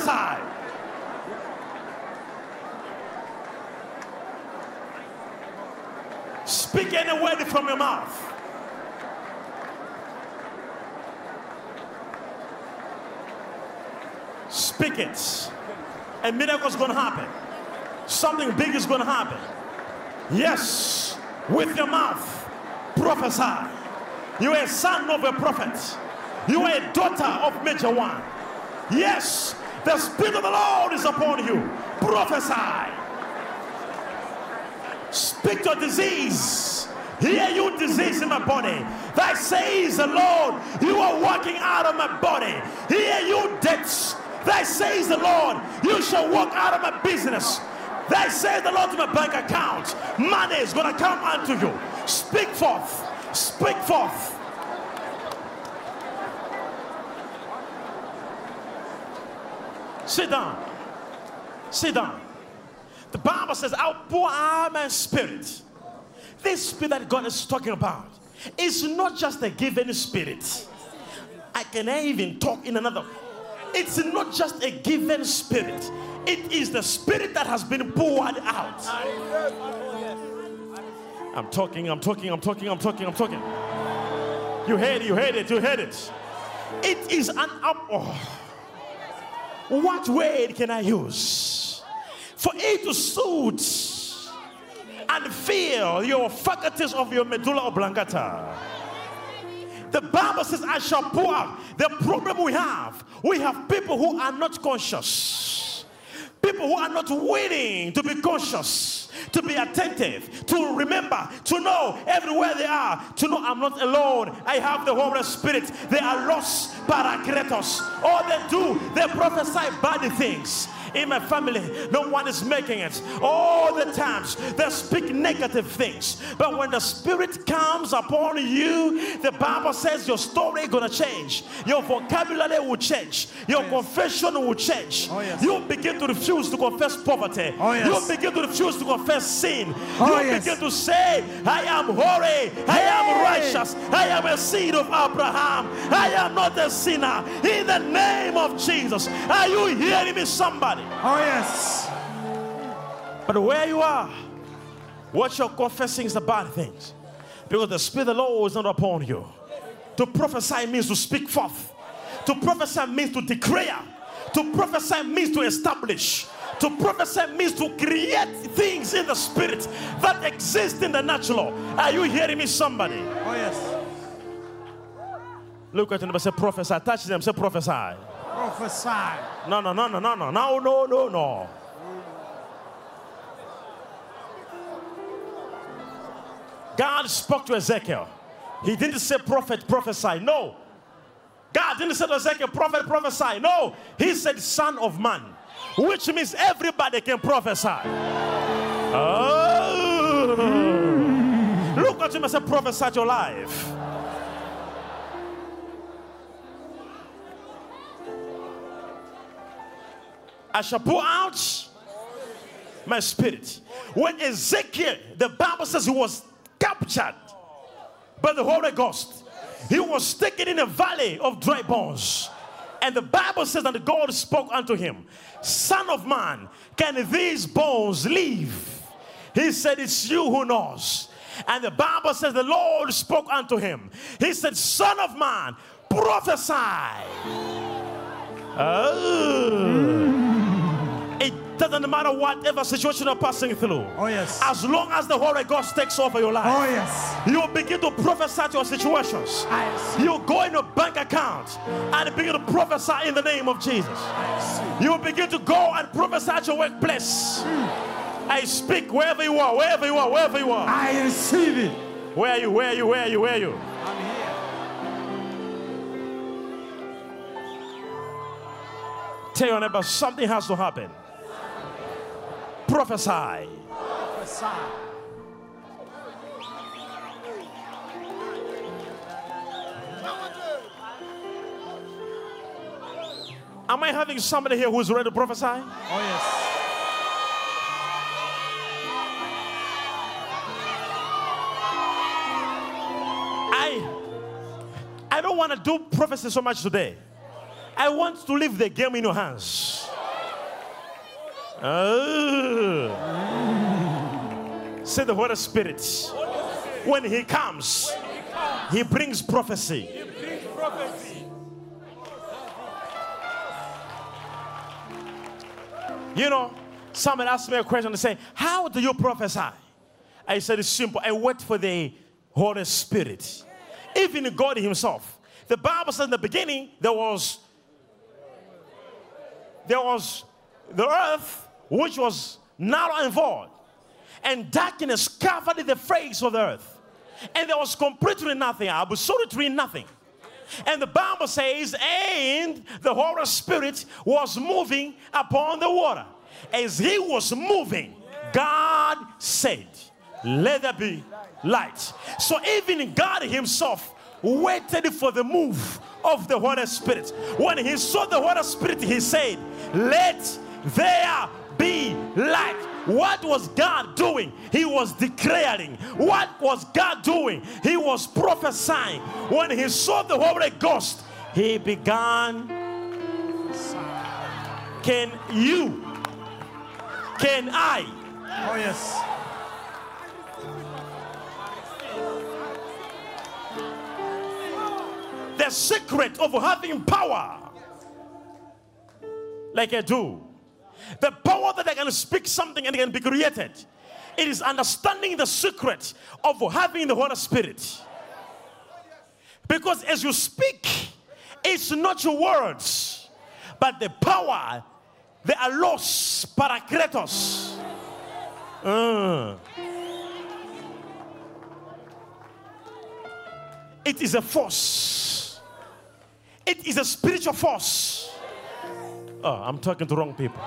Prophesy. Speak any word from your mouth. Speak it. A miracle is going to happen. Something big is going to happen. Yes, with your mouth, prophesy. You are a son of a prophet. You are a daughter of Major One. Yes, the Spirit of the Lord is upon you. Prophesy. Speak to disease. Hear you disease in my body. That says the Lord, you are walking out of my body. Hear you debts. That says the Lord, you shall walk out of my business. That says the Lord to my bank account. Money is going to come unto you. Speak forth. Speak forth. Sit down. Sit down. The Bible says, I'll pour out my spirit. This spirit that God is talking about is not just a given spirit. I can even talk in another. It's not just a given spirit. It is the spirit that has been poured out. I'm talking. You heard it. It is an what word can I use for it to suit and feel your faculties of your medulla oblongata? The Bible says, I shall pour out. The problem we have people who are not conscious. People who are not willing to be conscious, to be attentive, to remember, to know everywhere they are, to know I'm not alone. I have the Holy Spirit. They are lost parakletos. All they do, they prophesy bad things. In my family, no one is making it. All the times they speak negative things. But when the Spirit comes upon you, the Bible says your story is going to change. Your vocabulary will change. Your confession will change. You begin to refuse to confess poverty. You begin to refuse to confess sin. You begin to say, I am holy. I am righteous. I am a seed of Abraham. I am not a sinner. In the name of Jesus. Are you hearing me, somebody? Oh yes. But where you are, what you're confessing is the bad things. Because the Spirit of the Lord is not upon you. To prophesy means to speak forth. To prophesy means to declare. To prophesy means to establish. To prophesy means to create things in the spirit that exist in the natural. Are you hearing me, somebody? Oh yes. Look at them and say prophesy. Touch them, say prophesy. Prophesy. No. God spoke to Ezekiel. He didn't say prophet, prophesy. No. God didn't say to Ezekiel, prophet, prophesy. No. He said son of man. Which means everybody can prophesy. Oh. Look at him and say prophesy your life. I shall pour out my spirit. When Ezekiel, the Bible says he was captured by the Holy Ghost. He was taken in a valley of dry bones. And the Bible says that God spoke unto him, son of man, can these bones live? He said, it's you who knows. And the Bible says the Lord spoke unto him. He said, son of man, prophesy. It doesn't matter whatever situation you're passing through. Oh yes. As long as the Holy Ghost takes over your life. Oh yes. You begin to prophesy to your situations. You go in your bank account and begin to prophesy in the name of Jesus. You begin to go and prophesy at your workplace. I speak wherever you are. I receive it. Where are you? I'm here. Tell your neighbor, something has to happen. Prophesy. Prophesy. Am I having somebody here who's ready to prophesy? Oh yes. I don't want to do prophecy so much today. I want to leave the game in your hands. Say the Holy Spirit. When he comes, he brings prophecy. You know, somebody asked me a question and say, how do you prophesy? I said, it's simple. I wait for the Holy Spirit. Even God himself. The Bible says in the beginning, there was the earth, which was narrow and void, and darkness covered the face of the earth. And there was completely nothing, absolutely nothing. And the Bible says, and the Holy Spirit was moving upon the water. As he was moving, God said, let there be light. So even God himself waited for the move of the Holy Spirit. When he saw the Holy Spirit, he said, let there be light. What was God doing? He was declaring. What was God doing? He was prophesying. When he saw the Holy Ghost, he began. Can you? Can I? Oh, yes. The secret of having power like I do, the power that I can speak something and it can be created, it is understanding the secret of having the Holy Spirit. Because as you speak, it's not your words, but the power, the allos parakletos. It is a force. It is a spiritual force. Oh, I'm talking to wrong people.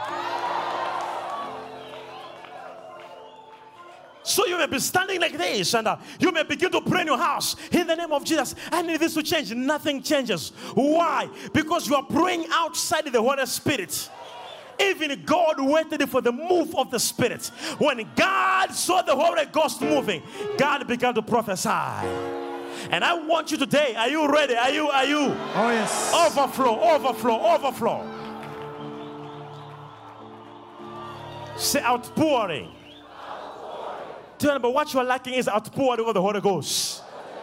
So you may be standing like this and you may begin to pray in your house in the name of Jesus. I need this to change. Nothing changes. Why? Because you are praying outside the Holy Spirit. Even God waited for the move of the Spirit. When God saw the Holy Ghost moving, God began to prophesy. And I want you today, are you ready? Are you? Oh, yes. Overflow. Say outpouring. Tell them, but what you are lacking is outpouring of the Holy Ghost.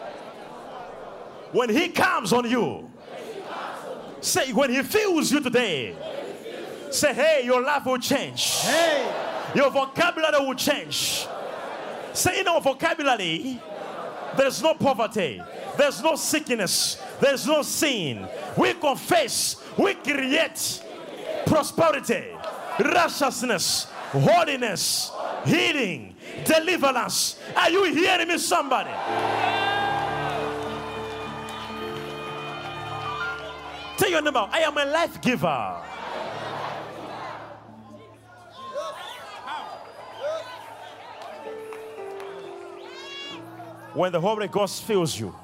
When he comes on you, say, when he fills you today, say, hey, your life will change. Hey. Your vocabulary will change. Say, in our vocabulary, there's no poverty, there's no sickness, there's no sin. We confess, we create prosperity, righteousness, holiness, healing, deliverance. Are you hearing me, somebody? Tell your neighbor, I am a life giver. When the Holy Ghost fills you.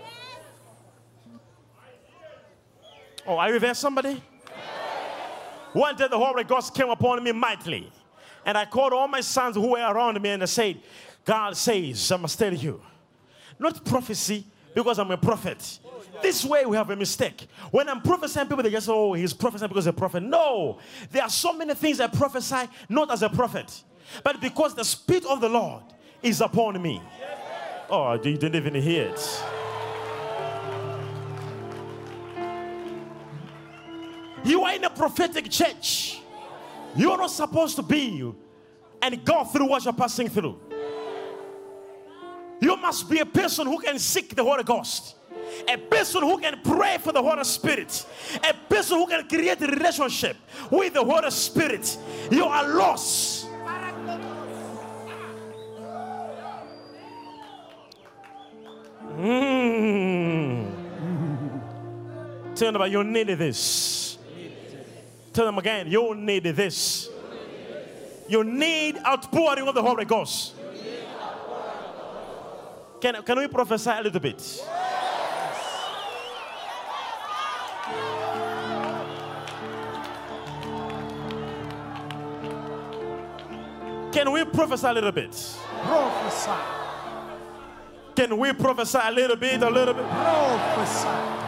Oh, are you there, somebody? One day the Holy Ghost came upon me mightily. And I called all my sons who were around me and I said, God says, I must tell you. Not prophecy because I'm a prophet. This way we have a mistake. When I'm prophesying, people they just say, oh, he's prophesying because he's a prophet. No. There are so many things I prophesy not as a prophet, but because the Spirit of the Lord is upon me. Oh, you didn't even hear it. You are in a prophetic church. You are not supposed to be and go through what you're passing through. You must be a person who can seek the Holy Ghost. A person who can pray for the Holy Spirit. A person who can create a relationship with the Holy Spirit. You are lost. Tell them about you need this. Tell them again, you need this. You need outpouring of the Holy Ghost. Can we prophesy a little bit? Can we prophesy a little bit? Prophesy. Can we prophesy a little bit? Prophesy.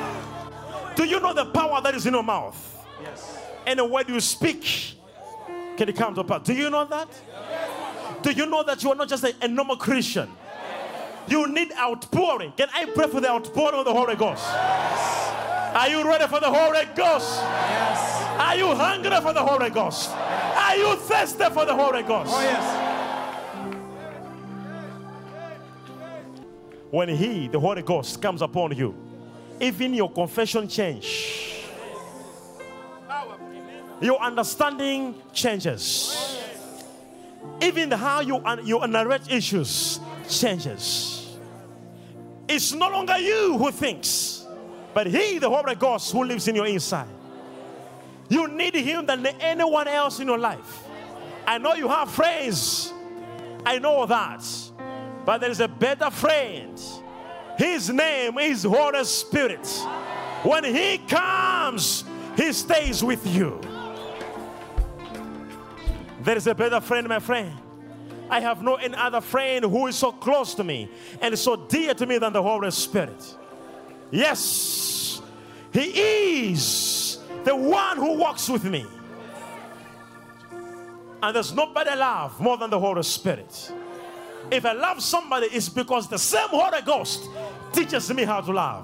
Do you know the power that is in your mouth? Yes. And the word you speak Can it come to pass? Do you know that? Do you know that you are not just a normal Christian? You need outpouring. Can I pray for the outpouring of the Holy Ghost? Are you ready for the Holy Ghost? Yes. Are you hungry for the Holy Ghost? Are you thirsty for the Holy Ghost? Oh, yes. When He, the Holy Ghost, comes upon you, even your confession change. Your understanding changes. Even how you narrate issues changes. It's no longer you who thinks, but He, the Holy Ghost, who lives in your inside. You need Him than anyone else in your life. I know you have friends. I know that. But there is a better friend. His name is Holy Spirit. When He comes, He stays with you. There is a better friend, my friend. I have no any other friend who is so close to me and so dear to me than the Holy Spirit. Yes, He is the one who walks with me. And there's nobody I love more than the Holy Spirit. If I love somebody, it's because the same Holy Ghost teaches me how to love.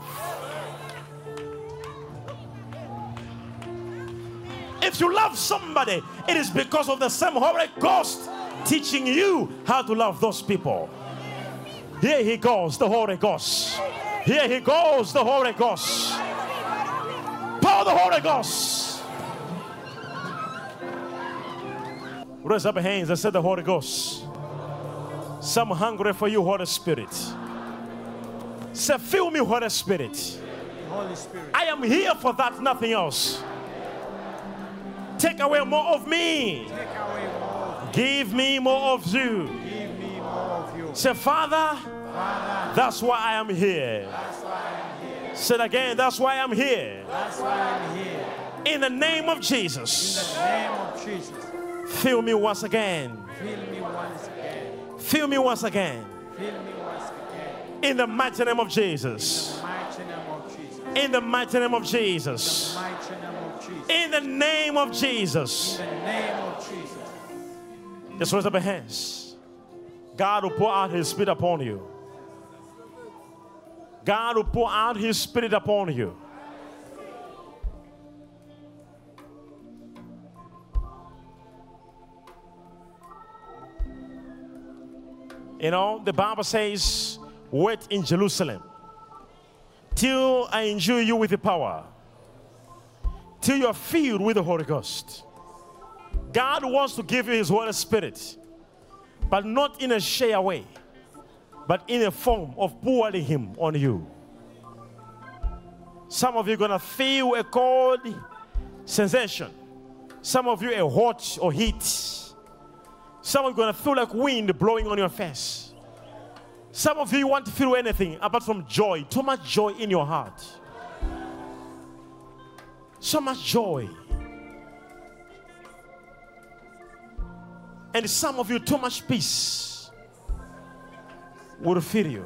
If you love somebody, it is because of the same Holy Ghost teaching you how to love those people. Here He goes, the Holy Ghost. Here He goes, the Holy Ghost. Power of the Holy Ghost. Raise up your hands and say the Holy Ghost. Some hungry for you, Holy Spirit. Say, fill me, Holy Spirit. Holy Spirit. I am here for that, nothing else. Take away more of me. Take away more of Give me more of you. you. Give me more of you. Say, Father, Father, that's why I am here. that's why I'm here. Say it again, that's why I'm here. That's why I'm here. In the name of In Jesus, the name of Jesus. fill me once again. Fill me once again. Fill me once again. Fill me once again. In the mighty name of Jesus. Mighty name of Jesus. In the mighty name of Jesus. Mighty name of Jesus. In the name of Jesus. In the name of Jesus. Just raise up your hands. God will pour out His Spirit upon you. God will pour out His Spirit upon you. You know, the Bible says, wait in Jerusalem till I endue you with the power, till you are filled with the Holy Ghost. God wants to give you His Holy Spirit, but not in a share way, but in a form of pouring Him on you. Some of you are going to feel a cold sensation. Some of you a hot or heat. Some of you are going to feel like wind blowing on your face. Some of you want to feel anything apart from joy. Too much joy in your heart. So much joy. And some of you, too much peace will fill you.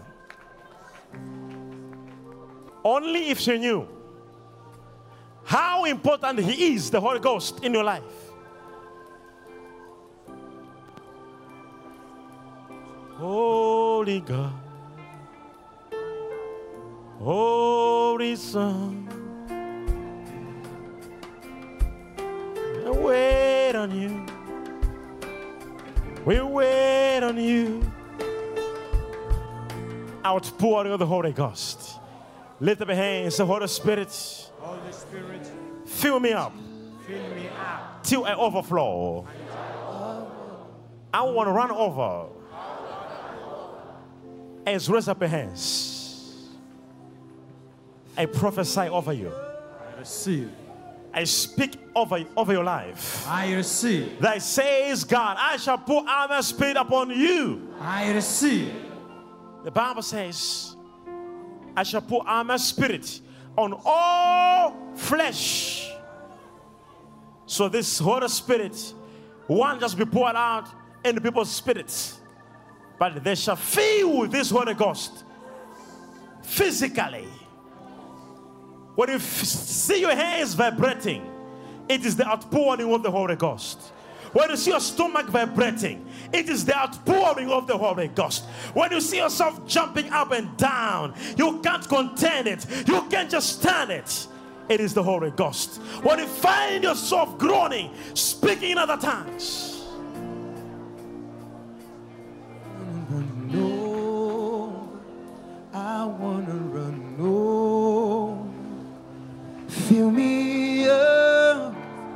Only if you knew how important He is, the Holy Ghost, in your life. Holy God, Holy Son, I wait on you. We wait on you. Outpouring of the Holy Ghost. Lift up your hands, the Holy Spirit. Holy Spirit, Fill me up fill me up. till I overflow. I want to run over. As raise up your hands. I prophesy over you. I receive. I speak over your life. I receive. That says God, I shall pour out my Spirit upon you. I receive. The Bible says, I shall pour out my Spirit on all flesh. So this Holy Spirit won't just be poured out in people's spirits, but they shall feel this Holy Ghost physically. When you see your hands vibrating, it is the outpouring of the Holy Ghost. When you see your stomach vibrating, it is the outpouring of the Holy Ghost. When you see yourself jumping up and down, you can't contain it. You can't just stand it. It is the Holy Ghost. When you find yourself groaning, speaking in other tongues, I wanna run over. Fill me up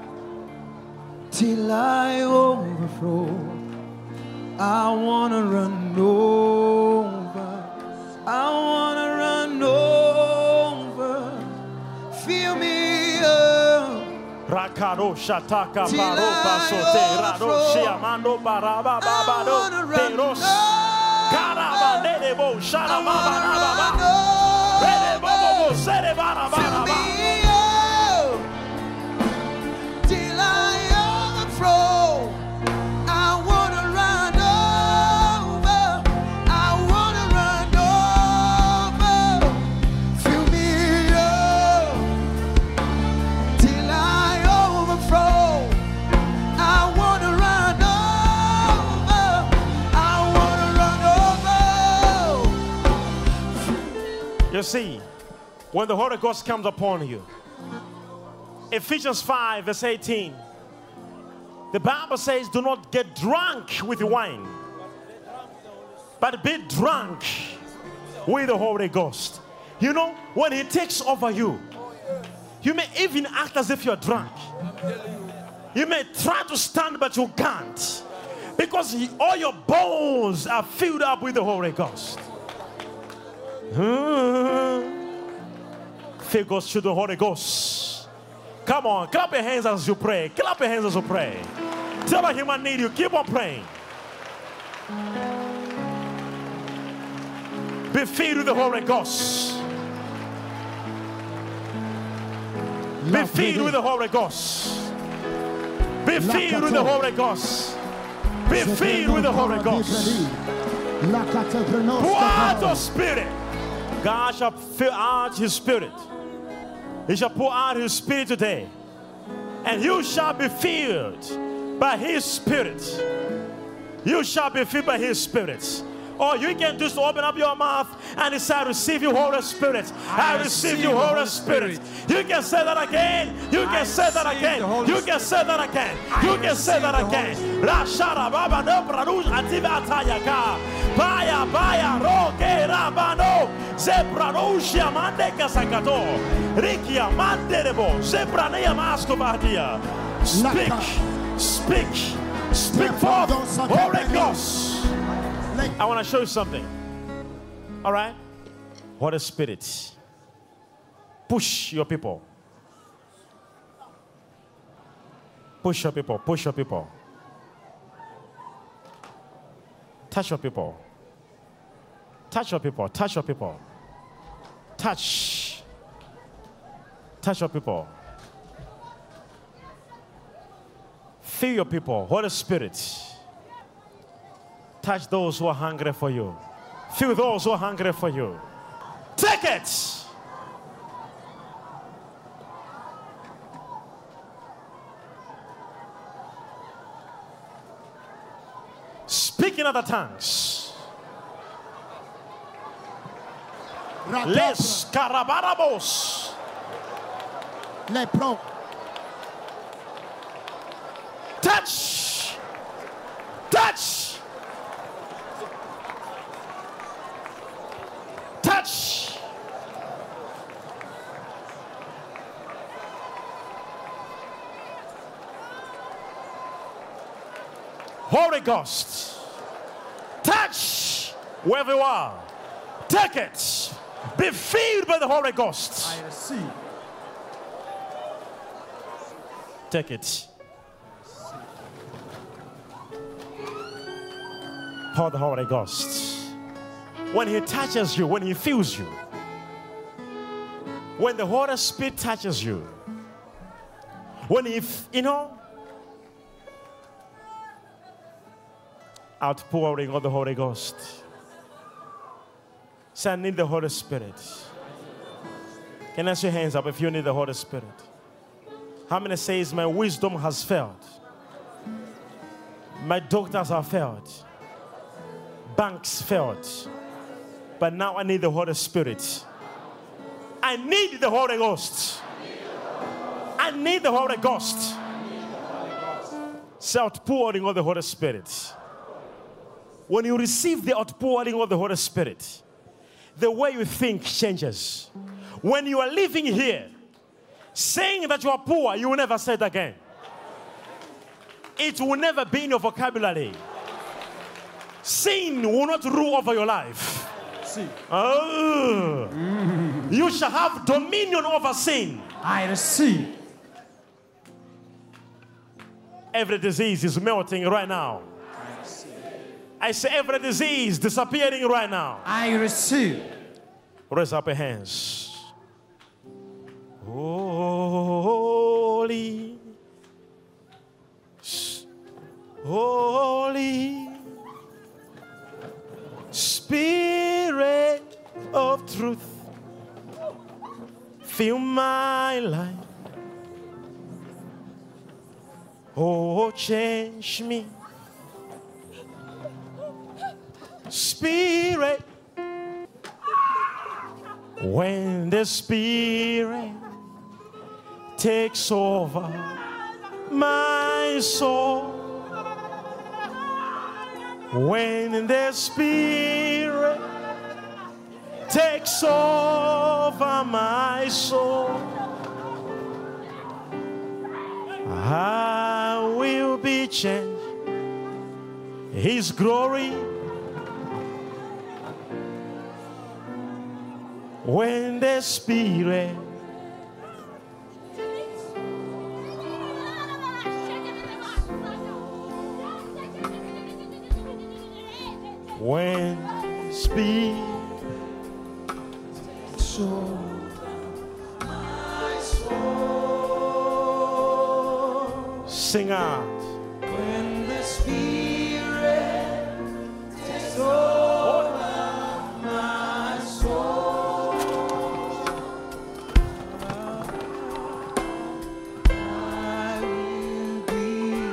till I overflow. I wanna run over. I wanna run over. Fill me up. Rakaro Shataka Till Baroba I Sote Rado overflow. Shiamando Baraba I wanna Babado run Peros over. Karabanebo I Sharamaba wanna Rede Bobo run Sere over. Baraba Fill me up till I overflow. I wanna run over. I wanna run over. Fill me up till I overflow. I wanna run over. I wanna run over. You see, when the Holy Ghost comes upon you, Ephesians 5 verse 18, the Bible says, do not get drunk with wine, but be drunk with the Holy Ghost. You know, when He takes over you, you may even act as if you're drunk. You may try to stand, but you can't, because all your bones are filled up with the Holy Ghost. Fill God's children, Holy Ghost. Come on, clap your hands as you pray. Clap your hands as you pray. Tell Him I need you. Keep on praying. Be filled with the Holy Ghost. Be filled with the Holy Ghost. Be filled with the Holy Ghost. Be filled with the Holy Ghost. Pour out your spirit. God shall fill out His spirit. He shall pour out His spirit today. And you shall be filled by His spirit. You shall be filled by His spirit. All you can do is to open up your mouth and say, I receive you, Holy Spirit. I receive you, Holy Spirit. You can say that again. You can say that again. You can say that again. You can say that again. Rashara Baba no Pradush Ativa Atayaka. Baya Baya Roke Rabano. Zebranushia Mande Kasakato. Rikia Manderebo. Zebranea Mascobadia. Speak forth, Holy Ghost. I want to show you something. All right? Holy Spirit. Push your people. Push your people. Push your people. Touch your people. Touch your people. Touch your people. Touch. Touch your people. Fill your people. Holy Spirit. Touch those who are hungry for you. Fill those who are hungry for you. Take it. Speak in other tongues. Les carabarabos. Touch. Touch. Touch. Holy Ghost. Touch wherever you are. Take it. Be filled by the Holy Ghost. I receive. Take it. Pour the Holy Ghost. When He touches you, when He fills you, when the Holy Spirit touches you, when He, outpouring of the Holy Ghost. Say, I need the Holy Spirit. Can I see your hands up if you need the Holy Spirit? How many says my wisdom has failed? My doctors have failed. Banks failed. But now I need the Holy Spirit. I need the Holy Ghost. I need the Holy Ghost. Say outpouring of the Holy Spirit. When you receive the outpouring of the Holy Spirit, the way you think changes. When you are living here, saying that you are poor, you will never say it again. It will never be in your vocabulary. Sin will not rule over your life. Oh. You shall have dominion over sin. I receive. Every disease is melting right now. I say every disease disappearing right now. I receive. Raise up your hands. Holy, Holy Spirit of truth, fill my life. Oh, change me. Spirit, when the Spirit takes over my soul, when the Spirit takes over my soul, I will be changed. His glory, when the Spirit when Spirit so my soul sing out when the Spirit takes over my soul, I will be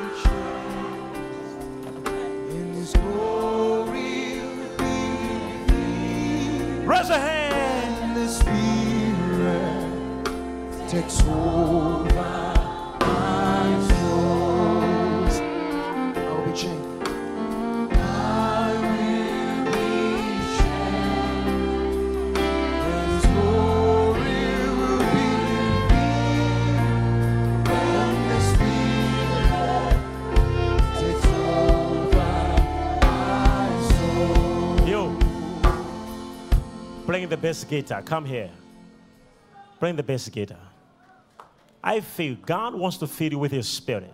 changed in His glory. Raise a hand. The Spirit takes over my soul. I'll be changed. I will be changed. And His glory will be revealed. When the Spirit takes over my soul. Yo. Playing the bass guitar, come here. Bring the bass guitar. I feel God wants to fill you with His Spirit.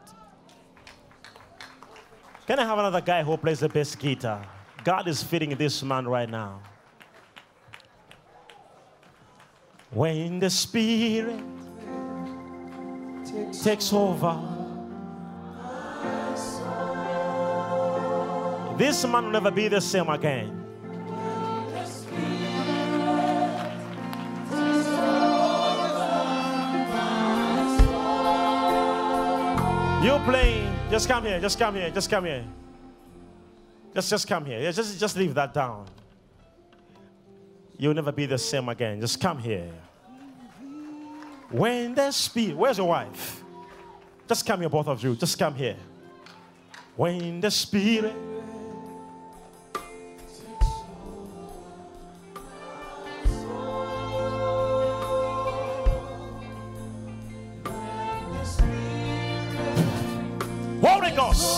Can I have another guy who plays the bass guitar? God is feeding this man right now. When the Spirit takes over, this man will never be the same again. You playing, just come here, just come here, just come here. Just come here. Just leave that down. You'll never be the same again. Just come here. When the Spirit, where's your wife? Just come here, both of you. Just come here. When the Spirit Holy Ghost.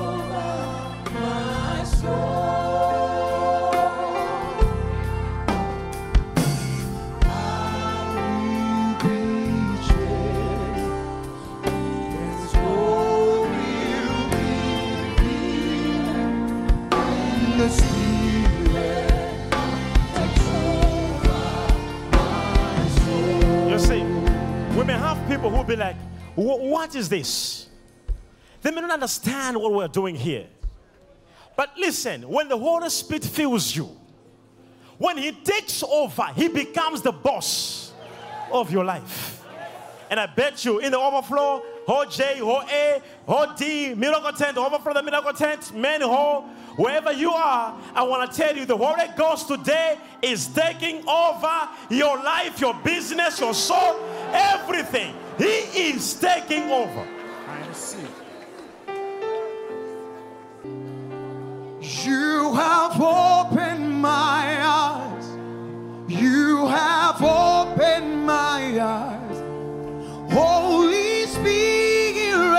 You see, we may have people who be like, what is this? They may not understand what we're doing here. But listen, when the Holy Spirit fills you, when He takes over, He becomes the boss of your life. And I bet you in the overflow, Ho J, Ho A, Ho D, miracle tent, over from the miracle tent, men, Ho, wherever you are, I want to tell you the Holy Ghost today is taking over your life, your business, your soul, everything. He is taking over. I receive. You have opened my eyes. You have opened my eyes. Holy Spirit,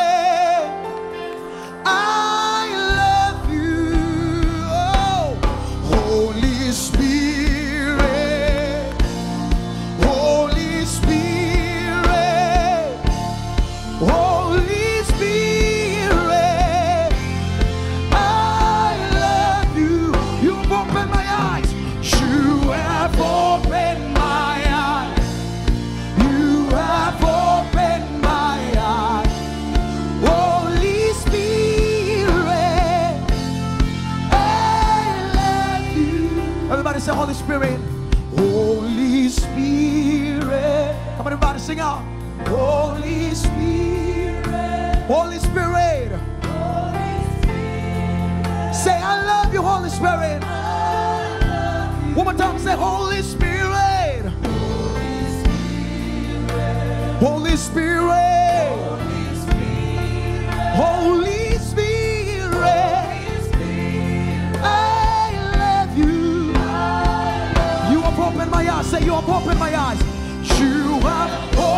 I love you. Oh, Holy Spirit, Holy Spirit, Holy Spirit, I love you. You've opened my eyes. You have opened my eyes. You have opened my eyes. Holy Spirit, I love you. Everybody say Holy Spirit. Holy Spirit. Come on, everybody sing out. Holy Spirit. Holy Spirit. Holy Spirit. Say I love you, Holy Spirit. One more time, say Holy Spirit. Holy Spirit. Holy Spirit. I love you. You have opened my eyes. Say you have opened my eyes. You have opened